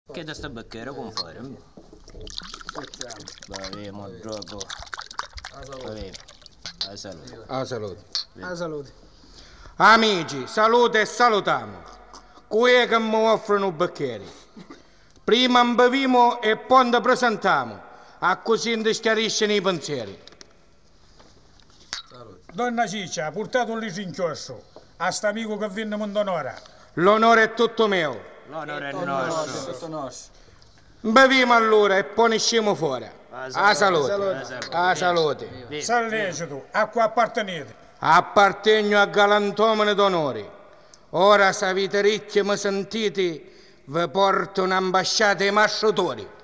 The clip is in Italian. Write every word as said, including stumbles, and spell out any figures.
Che da sta bicchiere come fare? Beviamo gioco. Beviamo. A salute. A salute. A salute. Amici, salute e salutiamo. Qui è che mi offrono bicchieri. Prima beviamo e poi ne presentiamo, a così ne schiariscono i pensieri. Donna Ciccia, portate un licio inchiostro a st'amico che viene mondonora. L'onore è tutto mio. L'onore è nostro. Beviamo allora e poi ne usciamo fuori. A salute. A salute. San lecito, a cui appartenete? Appartengo a galantomane d'onore. Ora, se avete ricchi mi sentite, vi porto un'ambasciata ai masciatori.